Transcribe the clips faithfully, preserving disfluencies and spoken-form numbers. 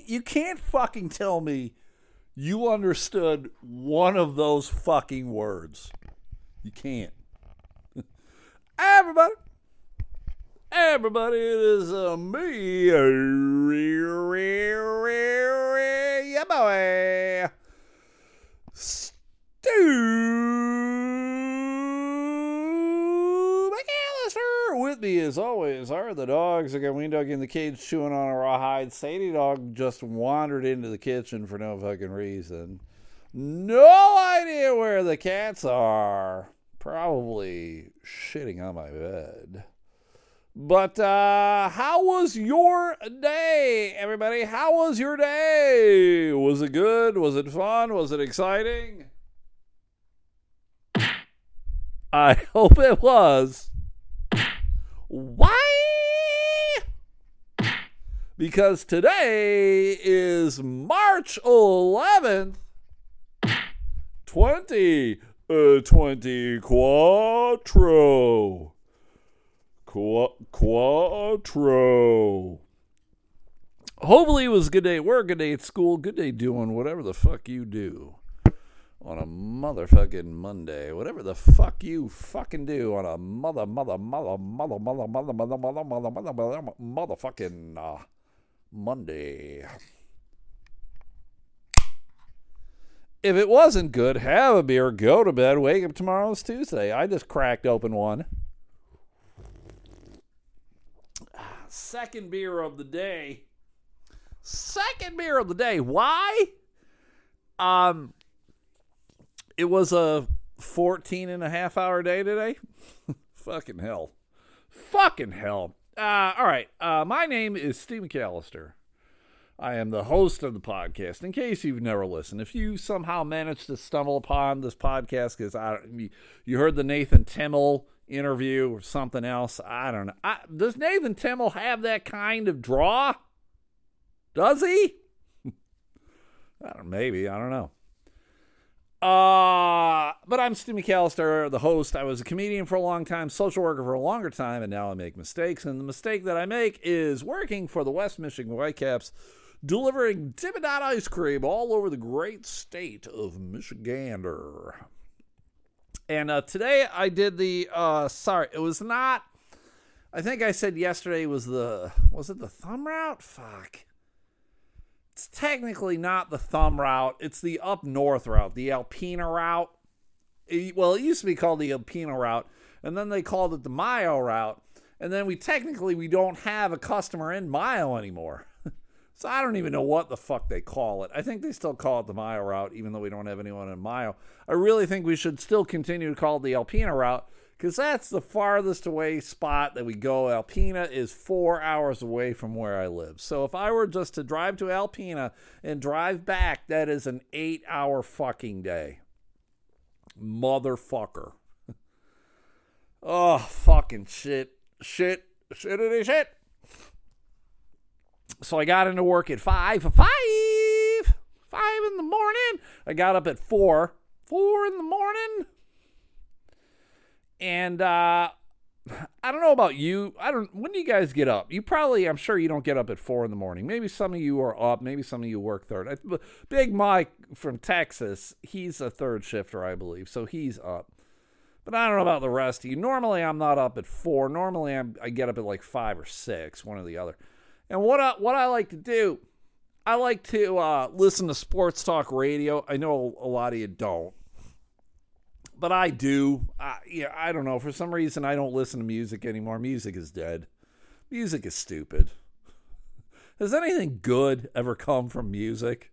you can't fucking tell me you understood one of those fucking words. You can't. Everybody. Everybody, it is uh, me. Yeah, boy. Stu McAllister. With me, as always, are the dogs. I got Ween Dog in the cage chewing on a rawhide. Sadie Dog just wandered into the kitchen for no fucking reason. No idea where the cats are. Probably shitting on my bed. But uh, how was your day, everybody? How was your day? Was it good? Was it fun? Was it exciting? I hope it was. Why? Because today is March eleventh, twenty twenty Quattro. Qu- Quattro. Hopefully it was a good day at work, good day at school, good day doing whatever the fuck you do on a motherfucking Monday. Whatever the fuck you fucking do on a mother, mother, mother, mother, mother, mother, mother, mother, mother, mother, mother, motherfucking uh, Monday. If it wasn't good, have a beer, go to bed, wake up tomorrow. It's Tuesday. I just cracked open one. Second beer of the day. Second beer of the day. Why? Um, it was a fourteen and a half hour day today. Fucking hell. Fucking hell. Uh, all right. Uh, my name is Steve McAllister. I am the host of the podcast. In case you've never listened, if you somehow managed to stumble upon this podcast because I you, you heard the Nathan Timmel interview or something else, I don't know. I, does Nathan Timmel have that kind of draw? Does he? I don't, maybe. I don't know. Uh, but I'm Stu McAllister, the host. I was a comedian for a long time, social worker for a longer time, and now I make mistakes. And the mistake that I make is working for the West Michigan Whitecaps, delivering Dippin' Dot ice cream all over the great state of Michigander. And uh, today I did the, uh, sorry, it was not, I think I said yesterday was the, was it the thumb route? Fuck. It's technically not the thumb route. It's the up north route, the Alpena route. It, well, it used to be called the Alpena route, and then they called it the Mayo route. And then we technically, we don't have a customer in Mayo anymore. So I don't even know what the fuck they call it. I think they still call it the Mayo route, even though we don't have anyone in Mayo. I really think we should still continue to call it the Alpena route, because that's the farthest away spot that we go. Alpena is four hours away from where I live. So if I were just to drive to Alpena and drive back, that is an eight-hour fucking day. Motherfucker. Oh, fucking shit. Shit. Shittity shit. So I got into work at five. Five! Five in the morning. I got up at four. Four in the morning. And uh, I don't know about you. I don't. When do you guys get up? You probably, I'm sure you don't get up at four in the morning. Maybe some of you are up. Maybe some of you work third. I, Big Mike from Texas, he's a third shifter, I believe. So he's up. But I don't know about the rest of you. Normally, I'm not up at four. Normally, I'm, I get up at like five or six, one or the other. And what I, what I like to do, I like to uh, listen to sports talk radio. I know a lot of you don't, but I do. I, yeah, I don't know. For some reason, I don't listen to music anymore. Music is dead. Music is stupid. Has anything good ever come from music?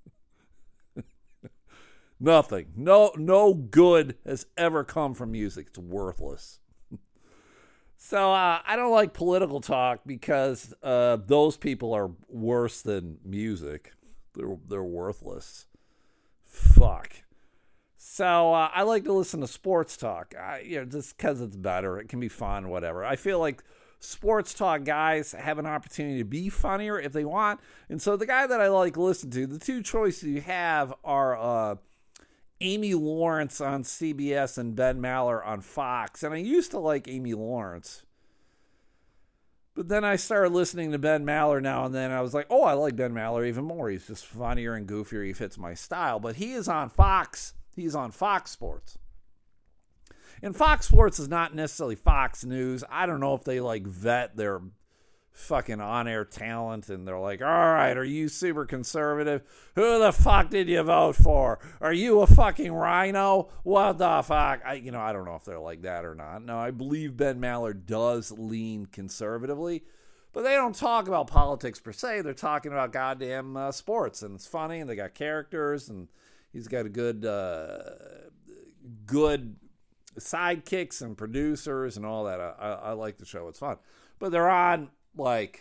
Nothing. No, no good has ever come from music. It's worthless. So uh, I don't like political talk because uh, those people are worse than music. They're they're worthless. Fuck. So uh, I like to listen to sports talk. I, you know, just because it's better. It can be fun, whatever. I feel like sports talk guys have an opportunity to be funnier if they want. And so the guy that I like to listen to, the two choices you have are uh, Amy Lawrence on C B S and Ben Maller on Fox. And I used to like Amy Lawrence. But then I started listening to Ben Maller now and then. I was like, oh, I like Ben Maller even more. He's just funnier and goofier. He fits my style. But he is on Fox. He's on Fox Sports. And Fox Sports is not necessarily Fox News. I don't know if they like vet their fucking on-air talent and they're like, all right, are you super conservative? Who the fuck did you vote for? Are you a fucking rhino? What the fuck? I, you know, I don't know if they're like that or not. No, I believe Ben Maller does lean conservatively, but they don't talk about politics per se. They're talking about goddamn uh, sports, and it's funny, and they got characters, and he's got a good, uh, good sidekicks and producers and all that. I, I, I like the show. It's fun, but they're on like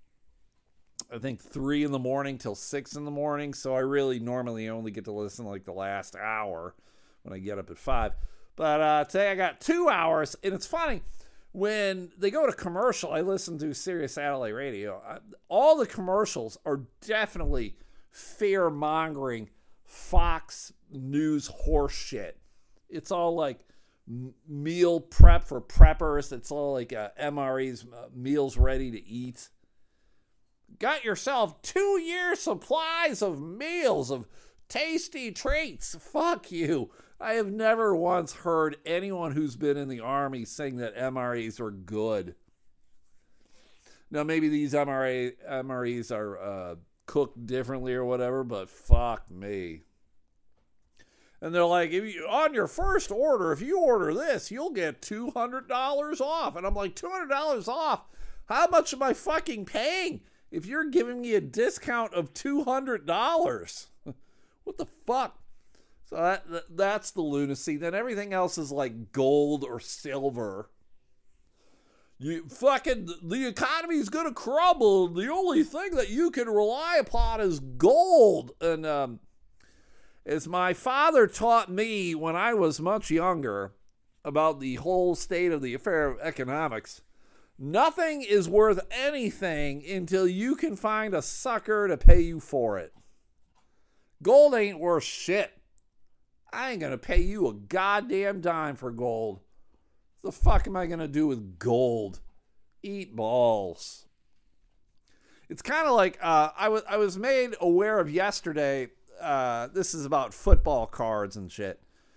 I think three in the morning till six in the morning. So I really normally only get to listen like the last hour when I get up at five. But uh, today I got two hours, and it's funny when they go to commercial. I listen to Sirius Satellite Radio. I, all the commercials are definitely fear mongering Fox News horse shit. It's all like meal prep for preppers. It's all like uh, M R E's uh, meals ready to eat. Got yourself two year supplies of meals of tasty treats. Fuck you. I have never once heard anyone who's been in the Army saying that M R Es are good. Now maybe these M R A, M R Es are uh, cooked differently or whatever, but fuck me. And they're like, if you, on your first order, if you order this, you'll get two hundred dollars off. And I'm like, two hundred dollars off? How much am I fucking paying if you're giving me a discount of two hundred dollars? What the fuck? So that, that that's the lunacy. Then everything else is like gold or silver. You fucking, the economy's going to crumble. The only thing that you can rely upon is gold. And, um, as my father taught me when I was much younger about the whole state of the affair of economics, nothing is worth anything until you can find a sucker to pay you for it. Gold ain't worth shit. I ain't going to pay you a goddamn dime for gold. What the fuck am I going to do with gold? Eat balls. It's kind of like uh, I was I was made aware of yesterday. Uh, this is about football cards and shit.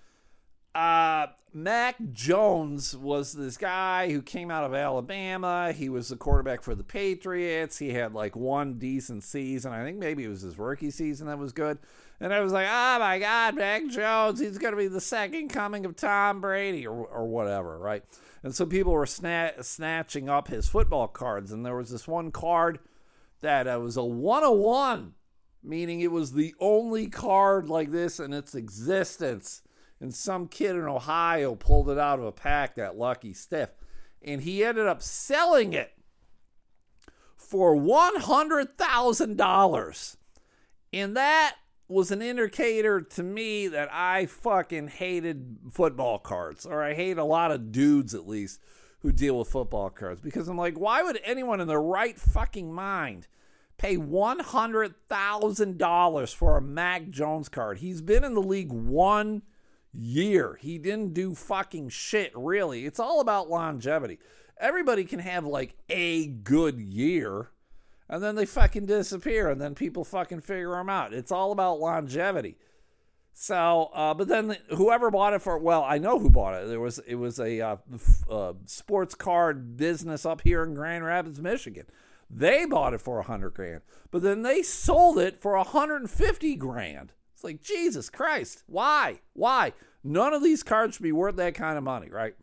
Uh, Mac Jones was this guy who came out of Alabama. He was the quarterback for the Patriots. He had like one decent season. I think maybe it was his rookie season that was good. And I was like, oh my God, Mac Jones, he's going to be the second coming of Tom Brady or, or whatever, right? And so people were sna- snatching up his football cards. And there was this one card that uh, was a one oh one. Meaning it was the only card like this in its existence. And some kid in Ohio pulled it out of a pack, that lucky stiff. And he ended up selling it for one hundred thousand dollars. And that was an indicator to me that I fucking hated football cards. Or I hate a lot of dudes, at least, who deal with football cards. Because I'm like, why would anyone in their right fucking mind pay one hundred thousand dollars for a Mac Jones card? He's been in the league one year. He didn't do fucking shit, really. It's all about longevity. Everybody can have like a good year, and then they fucking disappear, and then people fucking figure them out. It's all about longevity. So, uh, but then whoever bought it for, well, I know who bought it. There was It was a uh, f- uh, sports card business up here in Grand Rapids, Michigan. They bought it for a hundred grand, but then they sold it for a hundred and fifty grand. It's like, Jesus Christ. Why? Why? None of these cards should be worth that kind of money, right?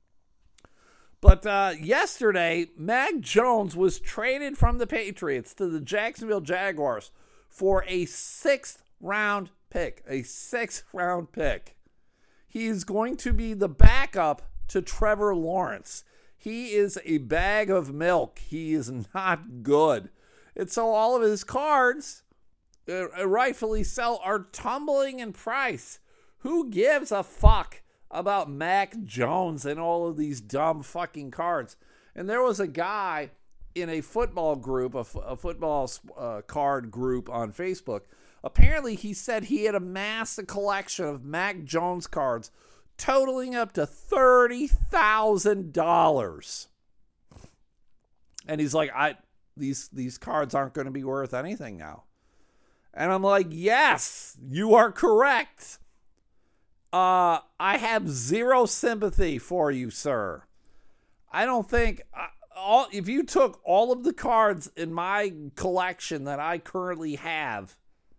But uh, yesterday, Mac Jones was traded from the Patriots to the Jacksonville Jaguars for a sixth round pick, a sixth round pick. He's going to be the backup to Trevor Lawrence. He is a bag of milk. He is not good. And so all of his cards, uh, rightfully so, are tumbling in price. Who gives a fuck about Mac Jones and all of these dumb fucking cards? And there was a guy in a football group, a, f- a football uh, card group on Facebook. Apparently he said he had amassed a collection of Mac Jones cards totaling up to thirty thousand dollars. And he's like, I these these cards aren't going to be worth anything now. And I'm like, yes, you are correct. Uh, I have zero sympathy for you, sir. I don't think uh, all if you took all of the cards in my collection that I currently have,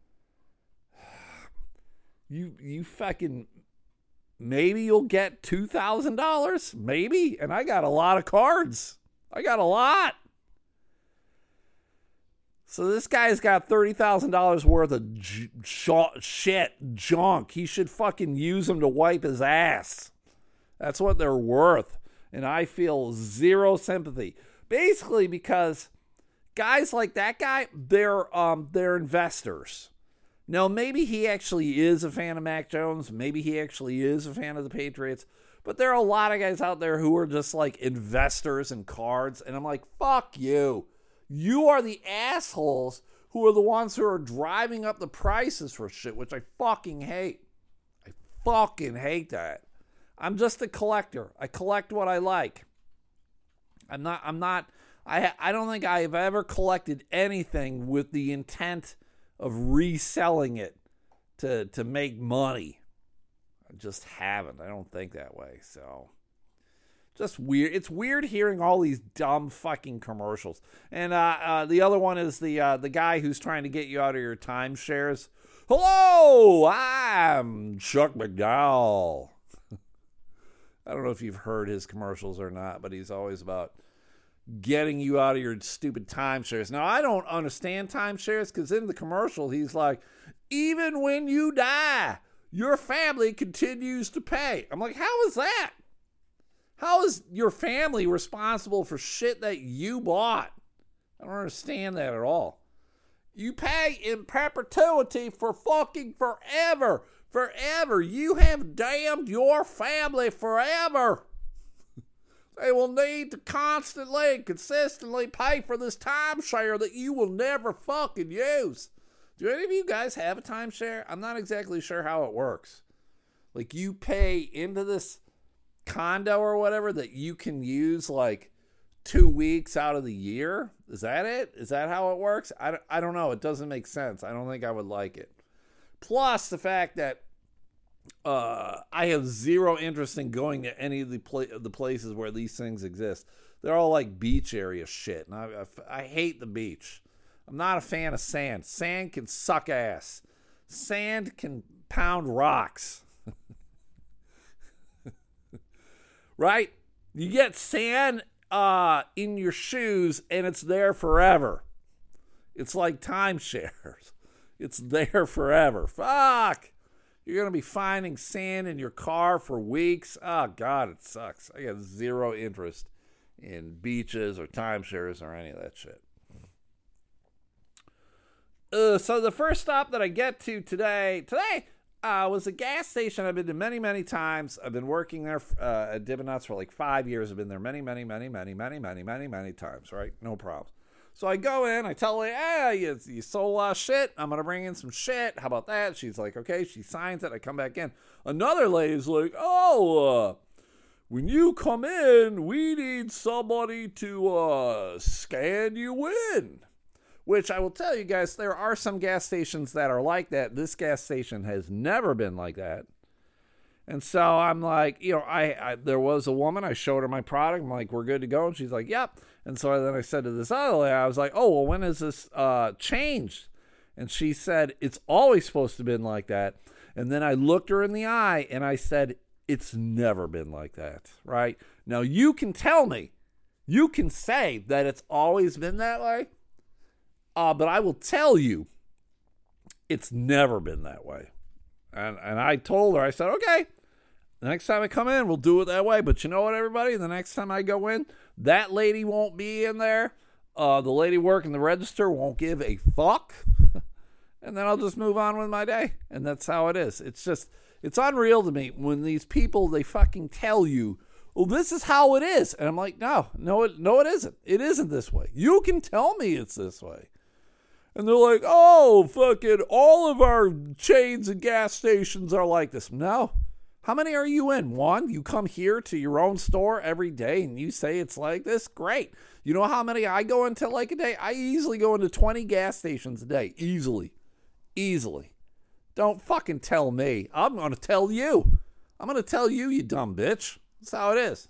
you you fucking maybe you'll get two thousand dollars, maybe. And I got a lot of cards. I got a lot. So this guy's got thirty thousand dollars worth of j- j- shit, junk. He should fucking use them to wipe his ass. That's what they're worth. And I feel zero sympathy. Basically because guys like that guy, they're um they're investors. Now, maybe he actually is a fan of Mac Jones. Maybe he actually is a fan of the Patriots. But there are a lot of guys out there who are just like investors in cards. And I'm like, fuck you. You are the assholes who are the ones who are driving up the prices for shit, which I fucking hate. I fucking hate that. I'm just a collector. I collect what I like. I'm not, I'm not, I, I don't think I've ever collected anything with the intent of reselling it to, to make money. I just haven't. I don't think that way. So just weird. It's weird hearing all these dumb fucking commercials. And uh, uh, the other one is the uh, the guy who's trying to get you out of your timeshares. Hello, I'm Chuck McDowell. I don't know if you've heard his commercials or not, but he's always about getting you out of your stupid timeshares. Now, I don't understand timeshares because in the commercial, he's like, even when you die, your family continues to pay. I'm like, how is that? How is your family responsible for shit that you bought? I don't understand that at all. You pay in perpetuity for fucking forever. Forever. You have damned your family forever. They will need to constantly and consistently pay for this timeshare that you will never fucking use. Do any of you guys have a timeshare? I'm not exactly sure how it works. Like you pay into this condo or whatever that you can use like two weeks out of the year. Is that it? Is that how it works? I don't, I don't know. It doesn't make sense. I don't think I would like it. Plus the fact that uh, I have zero interest in going to any of the pla- the places where these things exist. They're all like beach area shit. And I, I, I hate the beach. I'm not a fan of sand. Sand can suck ass. Sand can pound rocks. Right? You get sand uh, in your shoes and it's there forever. It's like timeshares. It's there forever. Fuck. You're going to be finding sand in your car for weeks. Oh, God, it sucks. I got zero interest in beaches or timeshares or any of that shit. Uh, so the first stop that I get to today, today uh, was a gas station I've been to many, many times. I've been working there uh, at Dippin' Dots for like five years. I've been there many, many, many, many, many, many, many, many times, right? No problem. So I go in, I tell her, hey, you, you sold a lot of shit. I'm going to bring in some shit. How about that? She's like, okay. She signs it. I come back in. Another lady's like, oh, uh, when you come in, we need somebody to uh, scan you in. Which I will tell you guys, there are some gas stations that are like that. This gas station has never been like that. And so I'm like, you know, I, I there was a woman, I showed her my product. I'm like, we're good to go. And she's like, yep. And so then I said to this other lady, I was like, oh, well, when is this uh, changed? And she said, it's always supposed to have been like that. And then I looked her in the eye and I said, it's never been like that, right? Now, you can tell me, you can say that it's always been that way. Uh, but I will tell you, it's never been that way. And and I told her, I said, okay, the next time I come in, we'll do it that way. But you know what, everybody? The next time I go in, that lady won't be in there. Uh, the lady working the register won't give a fuck. And then I'll just move on with my day. And that's how it is. It's just, it's unreal to me when these people, they fucking tell you, well, this is how it is. And I'm like, no, no, it, no, it isn't. It isn't this way. You can tell me it's this way. And they're like, oh, fucking all of our chains and gas stations are like this. No, How many are you in? One? You come here to your own store every day and you say it's like this? Great. You know how many I go into like a day? I easily go into twenty gas stations a day. Easily. Easily. Don't fucking tell me. I'm going to tell you. I'm going to tell you, you dumb bitch. That's how it is.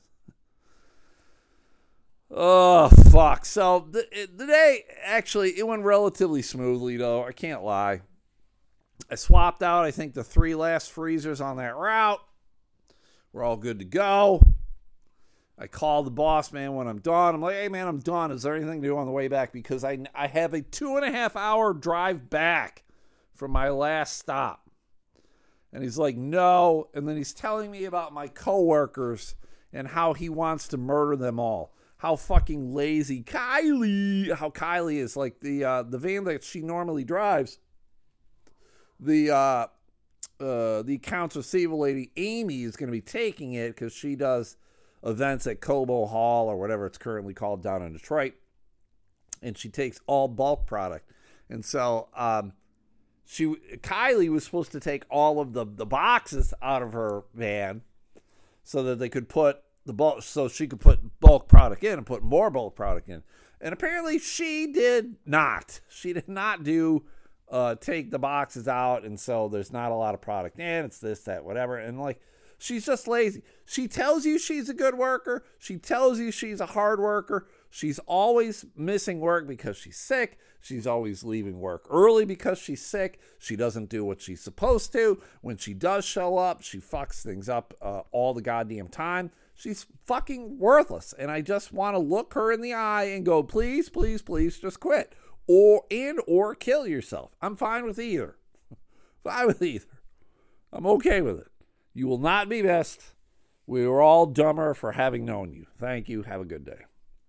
Oh, fuck. So, the, the day, actually, it went relatively smoothly, though. I can't lie. I swapped out, I think, the three last freezers on that route. We're all good to go. I called the boss man when I'm done. I'm like, hey, man, I'm done. Is there anything to do on the way back? Because I, I have a two and a half hour drive back from my last stop. And he's like, no. And then he's telling me about my coworkers and how he wants to murder them all. How fucking lazy Kylie, how Kylie is, like the uh, the van that she normally drives. The uh, uh, the accounts receivable lady, Amy, is going to be taking it because she does events at Cobo Hall or whatever it's currently called down in Detroit. And she takes all bulk product. And so um, she Kylie was supposed to take all of the, the boxes out of her van so that they could put the bulk, so she could put bulk product in and put more bulk product in. And apparently she did not. She did not do uh, take the boxes out, and so there's not a lot of product in. It's this, that, whatever. And like, she's just lazy. She tells you she's a good worker. She tells you she's a hard worker. She's always missing work because she's sick. She's always leaving work early because she's sick. She doesn't do what she's supposed to. When she does show up, she fucks things up uh, all the goddamn time. She's fucking worthless. And I just want to look her in the eye and go, please, please, please just quit. Or and or kill yourself. I'm fine with either. Fine with either. I'm okay with it. You will not be missed. We were all dumber for having known you. Thank you. Have a good day.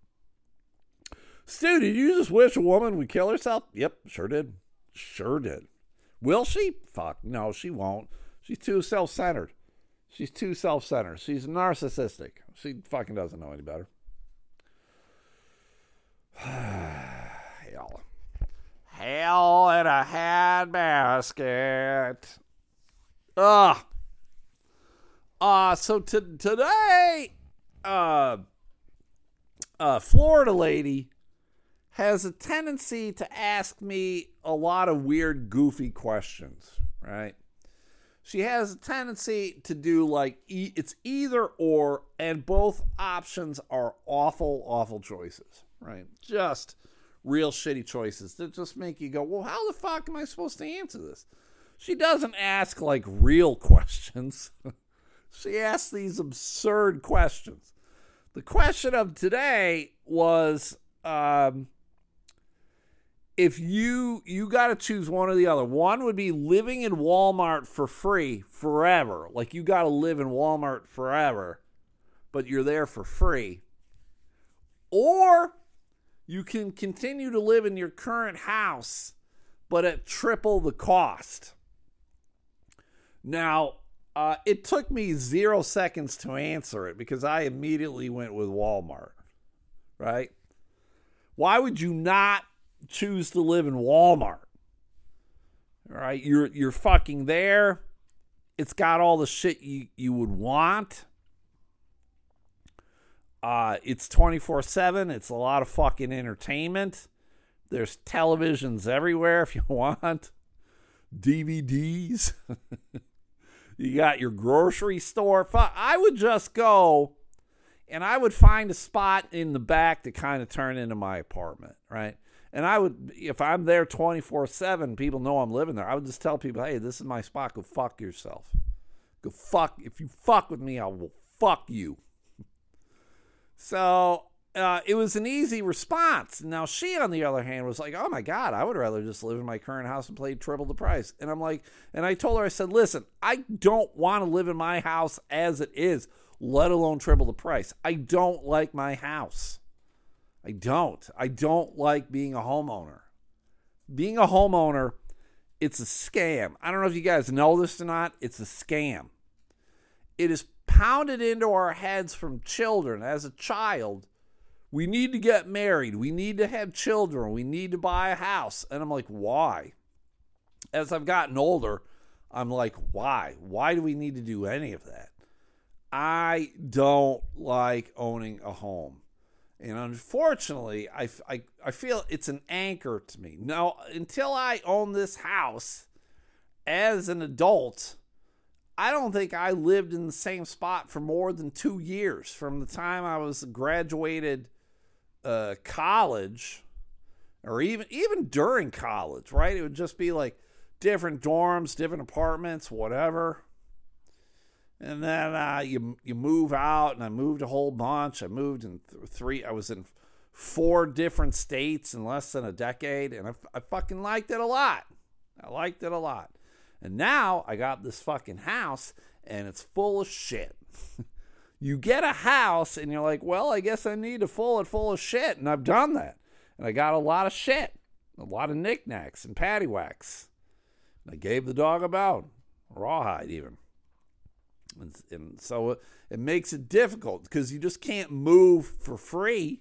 Stu, did you just wish a woman would kill herself? Yep, sure did. Sure did. Will she? Fuck, no, she won't. She's too self-centered. She's too self-centered. She's narcissistic. She fucking doesn't know any better. Hell. Hell in a handbasket. Ugh. Uh, so t- today, uh, uh, Florida lady has a tendency to ask me a lot of weird, goofy questions, right? She has a tendency to do like, e- it's either or, and both options are awful, awful choices, right? Just real shitty choices that just make you go, well, how the fuck am I supposed to answer this? She doesn't ask like real questions. She asks these absurd questions. The question of today was, um, if you you got to choose one or the other. One would be living in Walmart for free forever. Like you got to live in Walmart forever, but you're there for free. Or you can continue to live in your current house, but at triple the cost. Now, uh, it took me zero seconds to answer it because I immediately went with Walmart, right? Why would you not choose to live in Walmart? All right, you're you're fucking there. It's got all the shit you, you would want. Uh, it's twenty-four seven. It's a lot of fucking entertainment. There's televisions everywhere if you want. D V Ds. You got your grocery store. I would just go and I would find a spot in the back to kind of turn into my apartment, right? And I would, if I'm there twenty-four seven, people know I'm living there. I would just tell people, hey, this is my spot. Go fuck yourself. Go fuck. If you fuck with me, I will fuck you. So uh, it was an easy response. Now she, on the other hand, was like, oh my God, I would rather just live in my current house and pay triple the price. And I'm like, and I told her, I said, listen, I don't want to live in my house as it is, let alone triple the price. I don't like my house. I don't. I don't like being a homeowner. Being a homeowner, it's a scam. I don't know if you guys know this or not. It's a scam. It is pounded into our heads from children. As a child, we need to get married. We need to have children. We need to buy a house. And I'm like, why? As I've gotten older, I'm like, why? Why do we need to do any of that? I don't like owning a home. And unfortunately, I, I, I feel it's an anchor to me. Now, until I own this house as an adult, I don't think I lived in the same spot for more than two years from the time I was graduated uh, college, or even even during college, right? It would just be like different dorms, different apartments, whatever. And then uh, you you move out, and I moved a whole bunch. I moved in th- three. I was in four different states in less than a decade, and I, I fucking liked it a lot. I liked it a lot. And now I got this fucking house, and it's full of shit. You get a house, and you're like, well, I guess I need to fill it full of shit, and I've done that. And I got a lot of shit, a lot of knickknacks and paddywhacks. And I gave the dog a bone, rawhide even. And, and so it, it makes it difficult because you just can't move for free.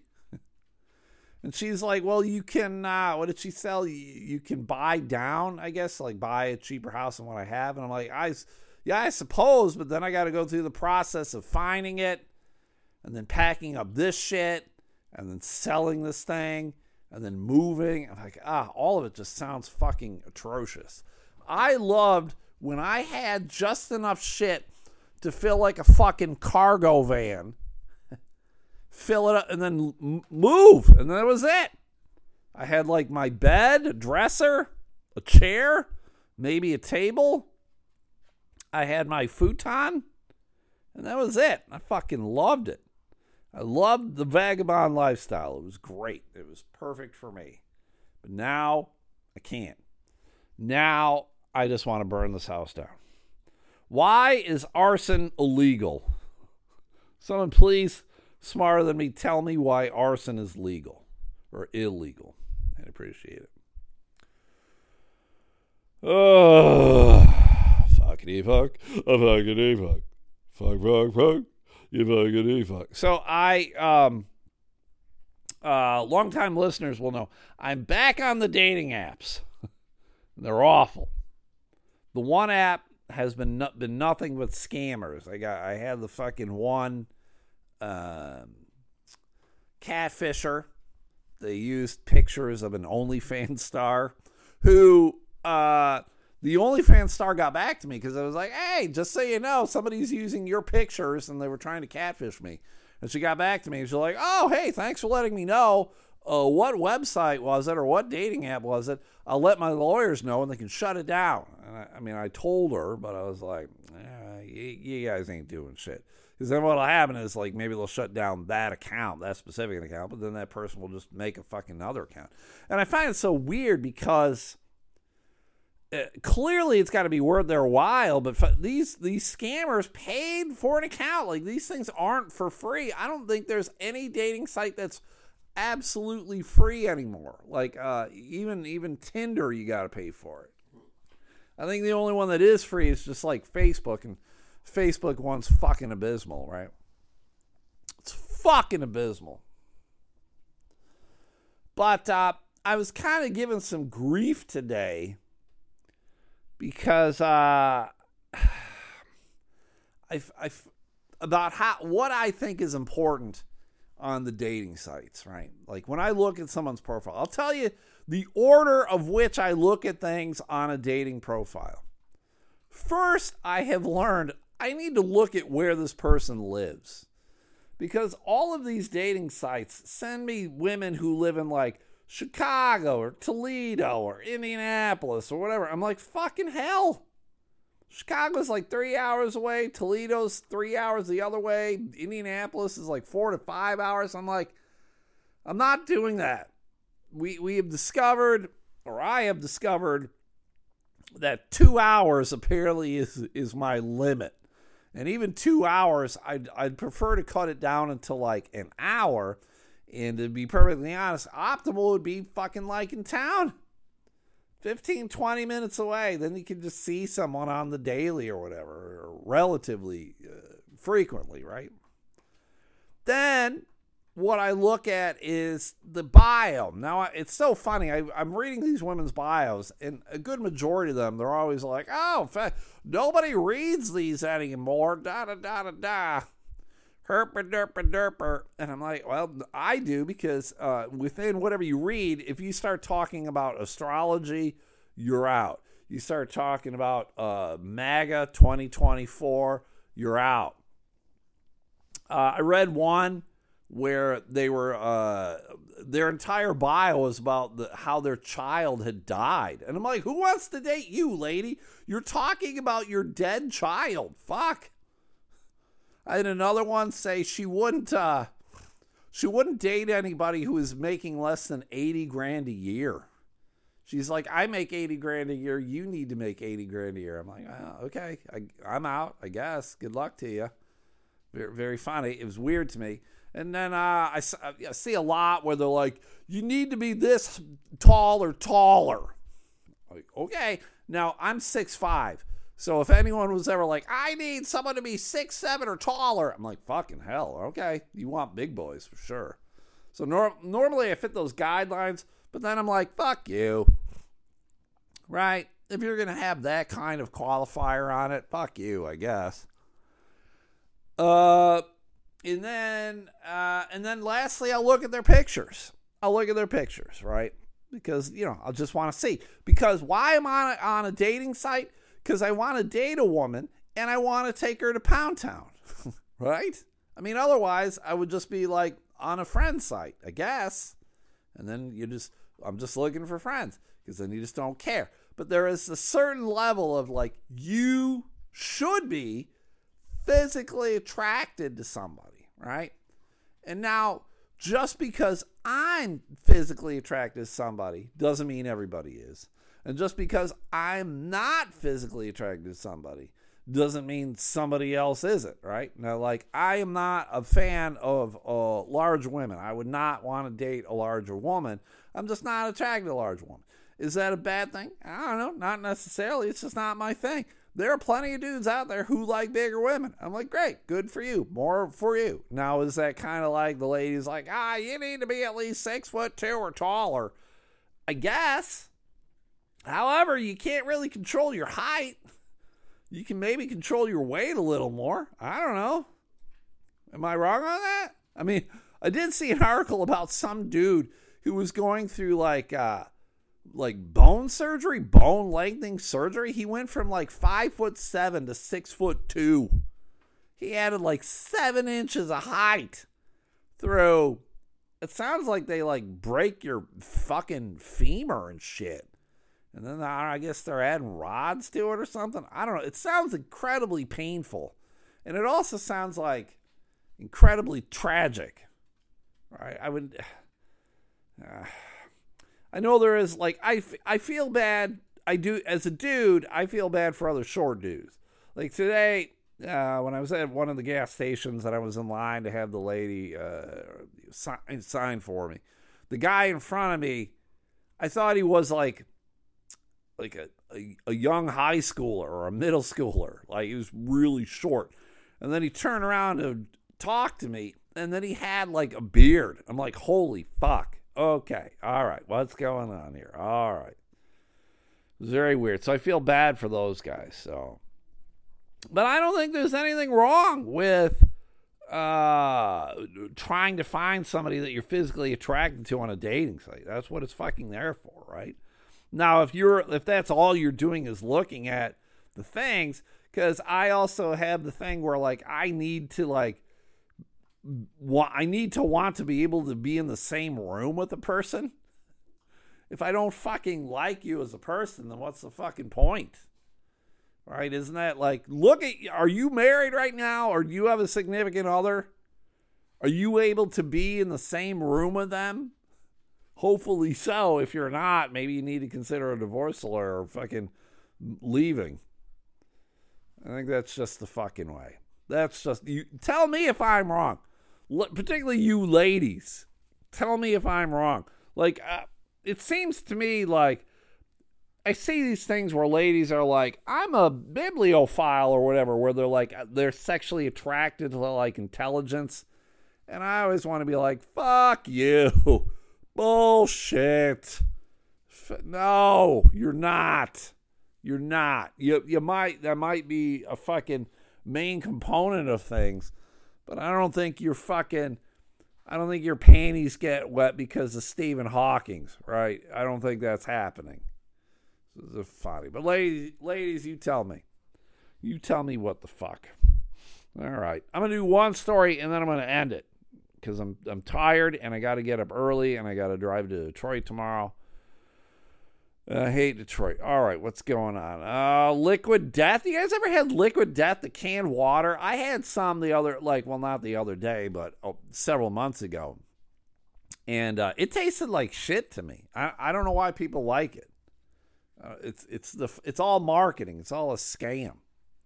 And she's like, well, you can, uh, what did she sell? You, you can buy down, I guess, like buy a cheaper house than what I have. And I'm like, I, yeah, I suppose, but then I got to go through the process of finding it and then packing up this shit and then selling this thing and then moving. I'm like, ah, all of it just sounds fucking atrocious. I loved when I had just enough shit to fill like a fucking cargo van, fill it up, and then move, and that was it. I had like my bed, a dresser, a chair, maybe a table. I had my futon, and that was it. I fucking loved it. I loved the vagabond lifestyle. It was great. It was perfect for me. But now I can't. Now I just want to burn this house down. Why is arson illegal? Someone please, smarter than me, tell me why arson is legal or illegal. I'd appreciate it. Oh, fuckity fuck, a fuckity fuck, fuck fuck fuck, you fuckity fuck. So I, um, uh, longtime listeners will know I'm back on the dating apps. They're awful. The one app has been no, been nothing but scammers. I got I had the fucking one um, catfisher. They used pictures of an OnlyFans star who uh, the OnlyFans star got back to me because I was like, hey, just so you know, somebody's using your pictures and they were trying to catfish me. And she got back to me and she's like, oh, hey, thanks for letting me know. Uh, what website was it or what dating app was it? I'll let my lawyers know and they can shut it down. And I, I mean, I told her, but I was like, eh, you, you guys ain't doing shit. Because then what'll happen is like maybe they'll shut down that account, that specific account, but then that person will just make a fucking other account. And I find it so weird because uh, clearly it's got to be worth their while, but f- these these scammers paid for an account. Like these things aren't for free. I don't think there's any dating site that's absolutely free anymore. Like uh, even even Tinder, you got to pay for it. I think the only one that is free is just like Facebook, and Facebook one's fucking abysmal, right? It's fucking abysmal. But uh, I was kind of given some grief today because uh, I, I about how what I think is important on the dating sites, right? Like when I look at someone's profile, I'll tell you the order of which I look at things on a dating profile. First, I have learned I need to look at where this person lives, because all of these dating sites send me women who live in like Chicago or Toledo or Indianapolis or whatever. I'm like, fucking hell. Chicago's like three hours away. Toledo's three hours the other way. Indianapolis is like four to five hours. I'm like, I'm not doing that. We we have discovered, or I have discovered, that two hours apparently is is my limit. And even two hours, I'd, I'd prefer to cut it down until like an hour. And to be perfectly honest, optimal would be fucking like in town. fifteen, twenty minutes away. Then you can just see someone on the daily or whatever, or relatively uh, frequently, right? Then what I look at is the bio. Now, it's so funny. I, I'm reading these women's bios, and a good majority of them, they're always like, oh, fa- nobody reads these anymore, da-da-da-da-da, herpa-derpa-derpa. And I'm like, well, I do, because uh, within whatever you read, if you start talking about astrology, you're out. You start talking about uh, MAGA twenty twenty-four, you're out. Uh, I read one where they were, uh, their entire bio was about the, how their child had died. And I'm like, who wants to date you, lady? You're talking about your dead child. Fuck. I had another one say she wouldn't, uh, she wouldn't date anybody who is making less than eighty grand a year. She's like, I make eighty grand a year. You need to make eighty grand a year. I'm like, oh, okay, I, I'm out, I guess. Good luck to you. Very, very funny. It was weird to me. And then uh, I, I see a lot where they're like, you need to be this tall or taller. Like, okay. Now, I'm six five. So if anyone was ever like, I need someone to be six seven or taller, I'm like, fucking hell. Okay. You want big boys for sure. So nor- normally I fit those guidelines, but then I'm like, fuck you. Right? If you're going to have that kind of qualifier on it, fuck you, I guess. Uh... And then, uh, and then lastly, I'll look at their pictures. I'll look at their pictures, right? Because, you know, I'll just want to see. Because why am I on a, on a dating site? Because I want to date a woman and I want to take her to Pound Town, right? I mean, otherwise, I would just be like on a friend site, I guess. And then you just, I'm just looking for friends because then you just don't care. But there is a certain level of like, you should be physically attracted to somebody. Right? And now, just because I'm physically attracted to somebody doesn't mean everybody is. And just because I'm not physically attracted to somebody doesn't mean somebody else isn't, right? Now, like, I am not a fan of uh, large women. I would not want to date a larger woman. I'm just not attracted to a large woman. Is that a bad thing? I don't know. Not necessarily. It's just not my thing. There are plenty of dudes out there who like bigger women. I'm like, great, good for you, more for you. Now, is that kind of like the ladies like, ah, you need to be at least six foot two or taller? I guess. However, you can't really control your height. You can maybe control your weight a little more. I don't know. Am I wrong on that? I mean, I did see an article about some dude who was going through like, uh, like bone surgery, bone lengthening surgery. He went from like five foot seven to six foot two. He added like seven inches of height through. It sounds like they like break your fucking femur and shit. And then I guess they're adding rods to it or something. I don't know. It sounds incredibly painful. And it also sounds like incredibly tragic. Right? I would... Uh, I know there is, like, I, I feel bad, I do, as a dude, I feel bad for other short dudes. Like, today, uh, when I was at one of the gas stations and I was in line to have the lady uh, sign, sign for me, the guy in front of me, I thought he was, like, like a, a, a young high schooler or a middle schooler. Like, he was really short. And then he turned around to talk to me, and then he had, like, a beard. I'm like, holy fuck. Okay, all right, what's going on here? All right. Very weird. So I feel bad for those guys. So, but I don't think there's anything wrong with uh, trying to find somebody that you're physically attracted to on a dating site. That's what it's fucking there for, right? Now, if you're if that's all you're doing is looking at the things, because I also have the thing where like I need to like. I need to want to be able to be in the same room with a person. If I don't fucking like you as a person, then what's the fucking point? Right? Isn't that like, look at, are you married right now? Or do you have a significant other? Are you able to be in the same room with them? Hopefully so. If you're not, maybe you need to consider a divorce lawyer or fucking leaving. I think that's just the fucking way. That's just, you tell me if I'm wrong. Particularly you ladies, tell me if I'm wrong. Like, uh, it seems to me like I see these things where ladies are like, I'm a bibliophile or whatever, where they're like, they're sexually attracted to like intelligence. And I always want to be like, fuck you. Bullshit. F- no, you're not. You're not. You you might, that might be a fucking main component of things, but I don't think you're fucking, I don't think your panties get wet because of Stephen Hawking's, right? I don't think that's happening. This is funny. But ladies, ladies, you tell me. You tell me what the fuck. All right. I'm going to do one story and then I'm going to end it because I'm I'm tired and I got to get up early and I got to drive to Detroit tomorrow. I hate Detroit. All right, what's going on? Uh, Liquid Death. You guys ever had Liquid Death, the canned water? I had some the other, like, well, not the other day, but oh, several months ago. And uh, it tasted like shit to me. I, I don't know why people like it. Uh, it's it's the it's all marketing. It's all a scam.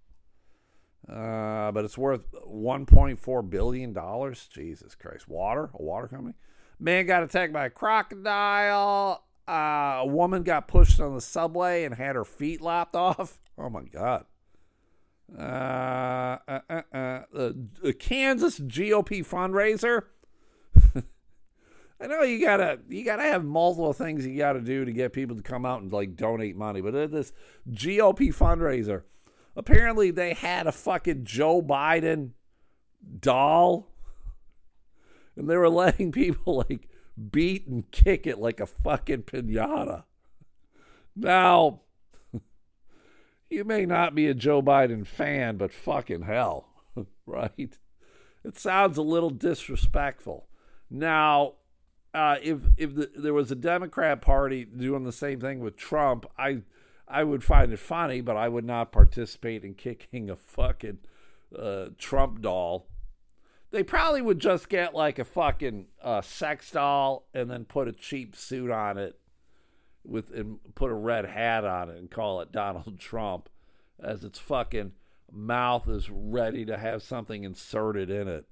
Uh, but it's worth one point four billion dollars. Jesus Christ. Water? A water company? Man got attacked by a crocodile. Uh, a woman got pushed on the subway and had her feet lopped off. Oh, my God. Uh, uh, uh, uh, the, the Kansas G O P fundraiser. I know you gotta you gotta have multiple things you gotta do to get people to come out and like donate money, but at this G O P fundraiser, apparently they had a fucking Joe Biden doll, and they were letting people like beat and kick it like a fucking piñata. Now, you may not be a Joe Biden fan, but fucking hell, right? It sounds a little disrespectful. Now, uh, if if the, there was a Democrat Party doing the same thing with Trump, I I would find it funny, but I would not participate in kicking a fucking uh, Trump doll. They probably would just get like a fucking uh, sex doll and then put a cheap suit on it with and put a red hat on it and call it Donald Trump as its fucking mouth is ready to have something inserted in it.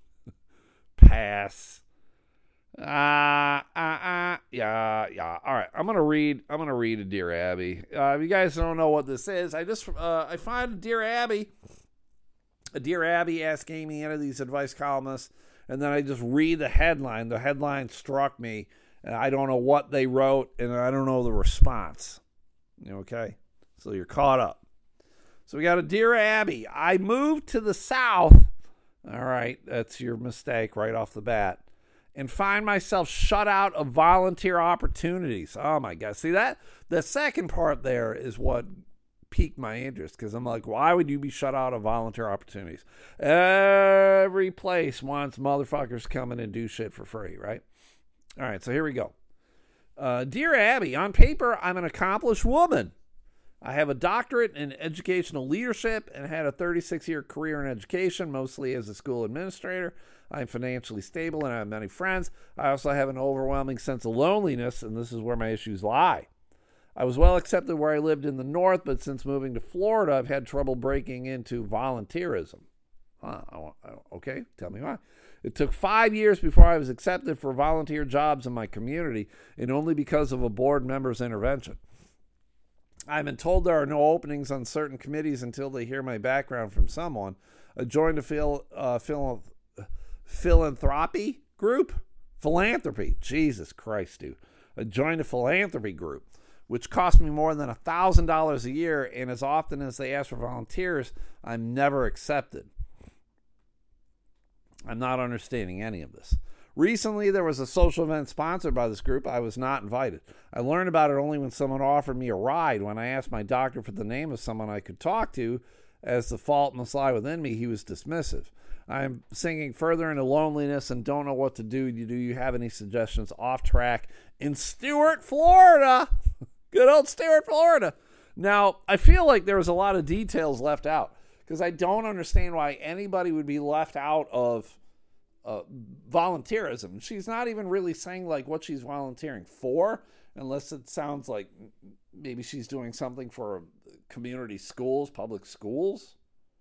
Pass. Ah, uh, uh, uh, yeah, yeah. All right, I'm gonna read. I'm gonna read a Dear Abby. Uh, if you guys don't know what this is, I just uh, I find a Dear Abby. A Dear Abby Ask Amy, any of these advice columnists, and then I just read the headline. The headline struck me, and I don't know what they wrote, and I don't know the response. Okay? So you're caught up. So we got a Dear Abby. I moved to the South. All right, that's your mistake right off the bat. And find myself shut out of volunteer opportunities. Oh, my God. See, that the second part there is what piqued my interest, because I'm like, why would you be shut out of volunteer opportunities? Every place wants motherfuckers come in and do shit for free, right? All right, so here we go. Uh, Dear Abby, on paper, I'm an accomplished woman. I have a doctorate in educational leadership and had a thirty-six year career in education, mostly as a school administrator. I'm financially stable and I have many friends. I also have an overwhelming sense of loneliness, and this is where my issues lie. I was well accepted where I lived in the North, but since moving to Florida, I've had trouble breaking into volunteerism. Huh, okay, tell me why. It took five years before I was accepted for volunteer jobs in my community, and only because of a board member's intervention. I've been told there are no openings on certain committees until they hear my background from someone. I joined a phil, uh, phil, philanthropy group? Philanthropy. Jesus Christ, dude. I joined a philanthropy group, which cost me more than one thousand dollars a year, and as often as they ask for volunteers, I'm never accepted. I'm not understanding any of this. Recently, there was a social event sponsored by this group. I was not invited. I learned about it only when someone offered me a ride. When I asked my doctor for the name of someone I could talk to, as the fault must lie within me, he was dismissive. I'm sinking further into loneliness and don't know what to do. Do you have any suggestions off track in Stuart, Florida? Good old Stuart, Florida. Now, I feel like there was a lot of details left out because I don't understand why anybody would be left out of uh, volunteerism. She's not even really saying like what she's volunteering for, unless it sounds like maybe she's doing something for community schools, public schools.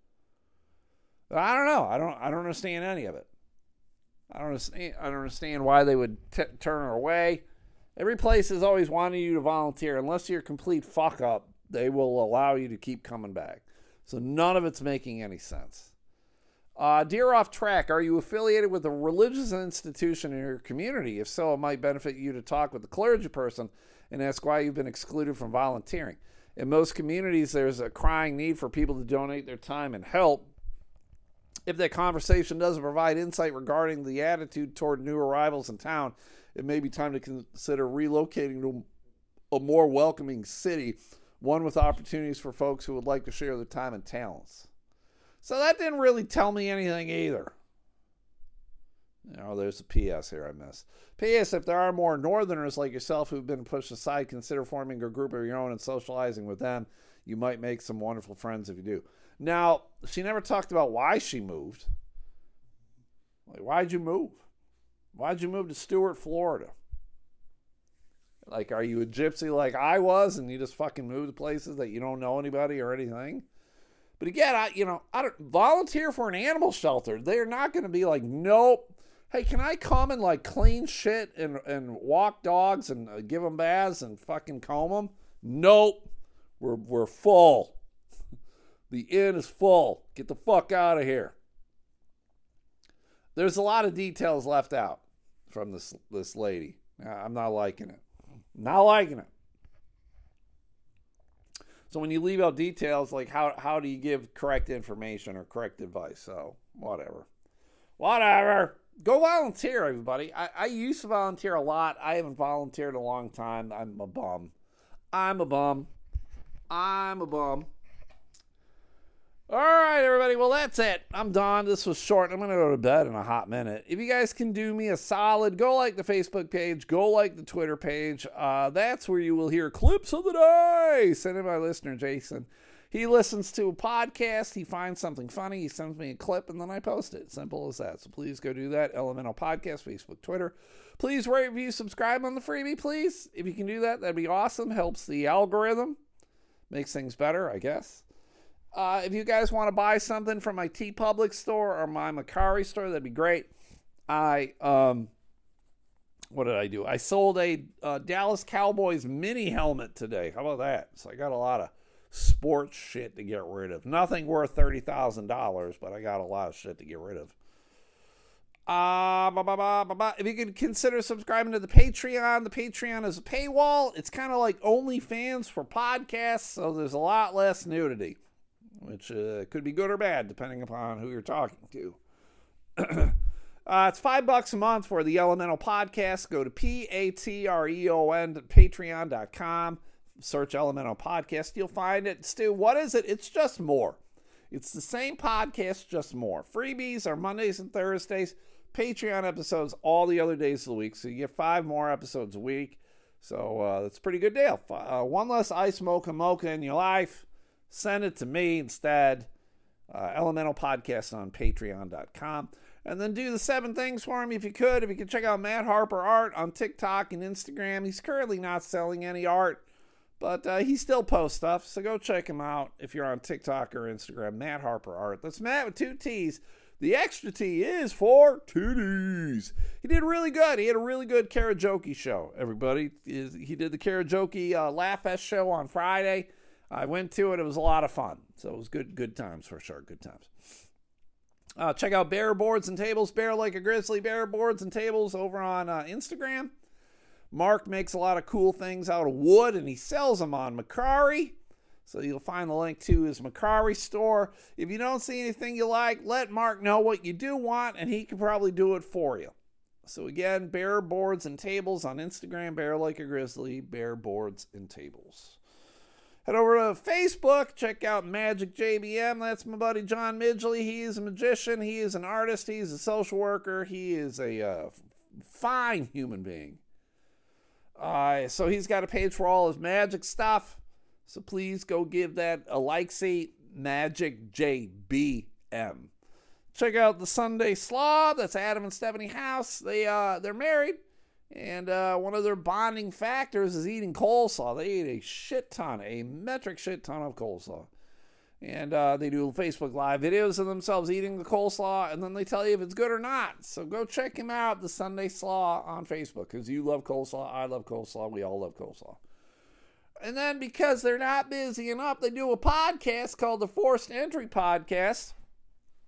I don't know. I don't. I don't understand any of it. I don't understand. I don't understand why they would t- turn her away. Every place is always wanting you to volunteer. Unless you're a complete fuck up, they will allow you to keep coming back. So none of it's making any sense. Uh, Dear Off Track, are you affiliated with a religious institution in your community? If so, it might benefit you to talk with the clergy person and ask why you've been excluded from volunteering. In most communities, there's a crying need for people to donate their time and help. If that conversation doesn't provide insight regarding the attitude toward new arrivals in town, it may be time to consider relocating to a more welcoming city, one with opportunities for folks who would like to share their time and talents. So that didn't really tell me anything either. You know, there's a P S here I missed. P S. If there are more Northerners like yourself who've been pushed aside, consider forming a group of your own and socializing with them. You might make some wonderful friends if you do. Now, she never talked about why she moved. Like, why'd you move? Why'd you move to Stuart, Florida? Like, are you a gypsy like I was and you just fucking moved to places that you don't know anybody or anything? But again, I, you know, I don't volunteer for an animal shelter. They're not going to be like, nope. Hey, can I come and like clean shit and, and walk dogs and uh, give them baths and fucking comb them? Nope. We're, we're full. The inn is full. Get the fuck out of here. There's a lot of details left out from this, this lady. I'm not liking it. Not liking it. So when you leave out details, like how, how do you give correct information or correct advice? So whatever. Whatever. Go volunteer, everybody. I, I used to volunteer a lot. I haven't volunteered in a long time. I'm a bum. I'm a bum. I'm a bum. All right, everybody. Well, that's it. I'm done. This was short. I'm going to go to bed in a hot minute. If you guys can do me a solid, go like the Facebook page. Go like the Twitter page. Uh, that's where you will hear clips of the day sent in by listener Jason. He listens to a podcast. He finds something funny. He sends me a clip, and then I post it. Simple as that. So please go do that. Elemental Podcast, Facebook, Twitter. Please rate, review, subscribe on the freebie, please. If you can do that, that'd be awesome. Helps the algorithm. Makes things better, I guess. Uh, if you guys want to buy something from my TeePublic store or my Mercari store, that'd be great. I, um, what did I do? I sold a uh, Dallas Cowboys mini helmet today. How about that? So I got a lot of sports shit to get rid of. Nothing worth thirty thousand dollars, but I got a lot of shit to get rid of. Uh, bah, bah, bah, bah, bah. If you could consider subscribing to the Patreon, the Patreon is a paywall. It's kind of like OnlyFans for podcasts, so there's a lot less nudity, which uh, could be good or bad, depending upon who you're talking to. uh, it's five bucks a month for the Elemental Podcast. Go to P A T R E O N, patreon dot com. Search Elemental Podcast. You'll find it. Stu, what is it? It's just more. It's the same podcast, just more. Freebies are Mondays and Thursdays. Patreon episodes all the other days of the week. So you get five more episodes a week. So uh, that's a pretty good deal. Uh, one less ice mocha mocha in your life. Send it to me instead. Uh, Elemental Podcast on patreon dot com. And then do the seven things for him if you could. If you could check out Matt Harper Art on TikTok and Instagram. He's currently not selling any art, but uh, he still posts stuff. So go check him out if you're on TikTok or Instagram. Matt Harper Art. That's Matt with two T's. The extra T is for titties. He did really good. He had a really good karaoke show, everybody. He did the karaoke uh, Laugh Fest show on Friday. I went to it. It was a lot of fun. So it was good good times for sure. Good times. Uh, check out Bear Boards and Tables. Bear Like a Grizzly. Bear Boards and Tables over on uh, Instagram. Mark makes a lot of cool things out of wood, and he sells them on Mercari. So you'll find the link to his Mercari store. If you don't see anything you like, let Mark know what you do want, and he can probably do it for you. So again, Bear Boards and Tables on Instagram. Bear Like a Grizzly. Bear Boards and Tables. Head over to Facebook. Check out Magic J B M. That's my buddy John Midgley. He is a magician. He is an artist. He's a social worker. He is a uh, fine human being. Uh, so he's got a page for all his magic stuff. So please go give that a like-see. Magic J B M. Check out the Sunday Slob. That's Adam and Stephanie House. They, uh, they're married. And uh, one of their bonding factors is eating coleslaw. They eat a shit ton, a metric shit ton of coleslaw. And uh, they do Facebook Live videos of themselves eating the coleslaw, and then they tell you if it's good or not. So go check him out, the Sunday Slaw, on Facebook, because you love coleslaw, I love coleslaw, we all love coleslaw. And then because they're not busy enough, they do a podcast called the Forced Entry Podcast.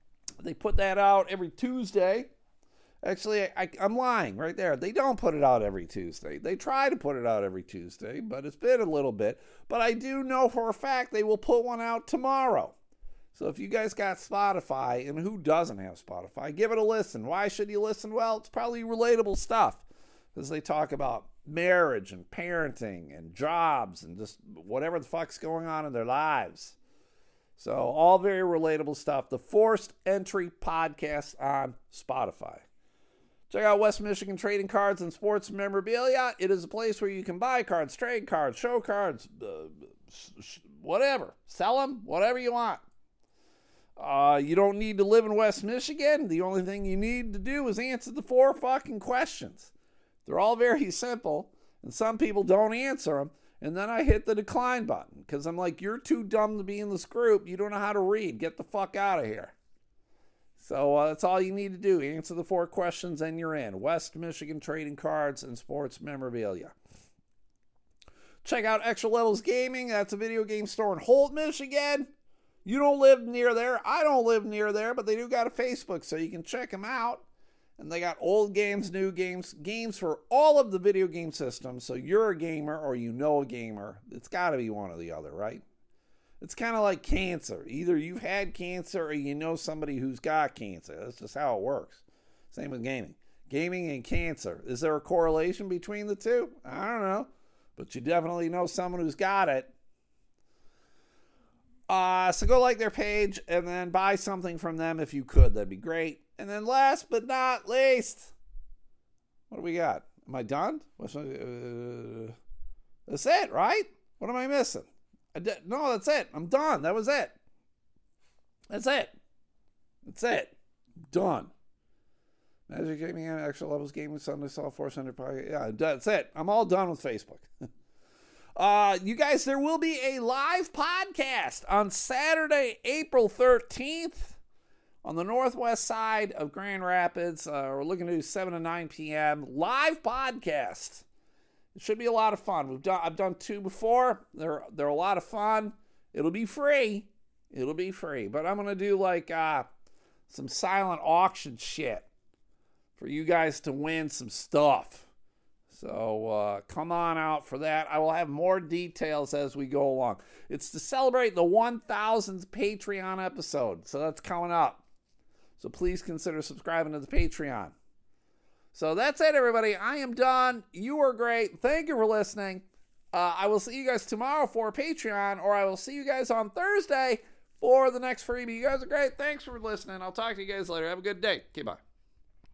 They put that out every Tuesday. Actually, I, I'm lying right there. They don't put it out every Tuesday. They try to put it out every Tuesday, but it's been a little bit. But I do know for a fact they will put one out tomorrow. So if you guys got Spotify, and who doesn't have Spotify, give it a listen. Why should you listen? Well, it's probably relatable stuff, because they talk about marriage and parenting and jobs and just whatever the fuck's going on in their lives. So all very relatable stuff. The Forced Entry Podcast on Spotify. Check out West Michigan Trading Cards and Sports Memorabilia. It is a place where you can buy cards, trade cards, show cards, uh, whatever. Sell them, whatever you want. Uh, you don't need to live in West Michigan. The only thing you need to do is answer the four fucking questions. They're all very simple, and some people don't answer them. And then I hit the decline button because I'm like, you're too dumb to be in this group. You don't know how to read. Get the fuck out of here. So uh, that's all you need to do. Answer the four questions and you're in. West Michigan Trading Cards and Sports Memorabilia. Check out Extra Levels Gaming. That's a video game store in Holt, Michigan. You don't live near there. I don't live near there, but they do got a Facebook, so you can check them out. And they got old games, new games, games for all of the video game systems. So you're a gamer or you know a gamer. It's got to be one or the other, right? It's kind of like cancer. Either you've had cancer or you know somebody who's got cancer. That's just how it works. Same with gaming. Gaming and cancer. Is there a correlation between the two? I don't know. But you definitely know someone who's got it. Uh, so go like their page and then buy something from them if you could. That'd be great. And then last but not least, what do we got? Am I done? What's my, uh, that's it, right? What am I missing? I did, no, that's it. I'm done. That was it. That's it. That's it. Done. Magic Gaming and Extra Levels Gaming Sunday Saw Force Center Podcast. Yeah, that's it. I'm all done with Facebook. uh, you guys, there will be a live podcast on Saturday, April thirteenth on the northwest side of Grand Rapids. Uh, we're looking to do seven to nine p.m. live podcast. It should be a lot of fun. We've done I've done two before. They're they're a lot of fun. It'll be free. It'll be free. But I'm gonna do like uh, some silent auction shit for you guys to win some stuff. So uh, come on out for that. I will have more details as we go along. It's to celebrate the one thousandth Patreon episode. So that's coming up. So please consider subscribing to the Patreon. So that's it, everybody. I am done. You are great. Thank you for listening. Uh, I will see you guys tomorrow for Patreon, or I will see you guys on Thursday for the next freebie. You guys are great. Thanks for listening. I'll talk to you guys later. Have a good day. Okay, bye.